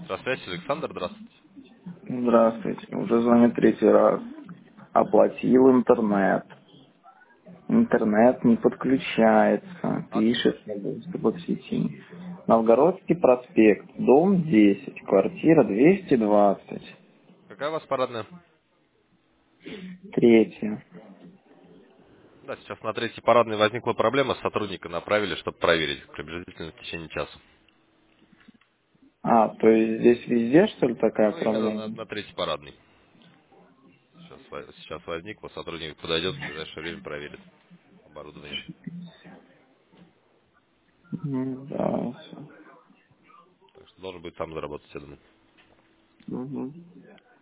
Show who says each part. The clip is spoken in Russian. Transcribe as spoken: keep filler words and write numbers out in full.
Speaker 1: Здравствуйте, Александр, здравствуйте.
Speaker 2: Здравствуйте. Уже звоню третий раз. Оплатил интернет. Интернет не подключается.
Speaker 1: Откуда?
Speaker 2: Пишет мне доступа к сети. Новгородский проспект, дом десять, квартира двести двадцать.
Speaker 1: Какая у вас парадная?
Speaker 2: Третья.
Speaker 1: Да, сейчас на третьей парадной возникла проблема, сотрудника направили, чтобы проверить приблизительно в течение часа.
Speaker 2: А, то есть здесь везде, что ли, такая
Speaker 1: Ну, именно на,
Speaker 2: проблема?
Speaker 1: на третьей парадной. Сейчас, во- сейчас возникло, сотрудник подойдет, в ближайшее время проверит оборудование.
Speaker 2: М, Да, всё.
Speaker 1: Так что должен быть сам заработать, я думаю.
Speaker 2: Мгм.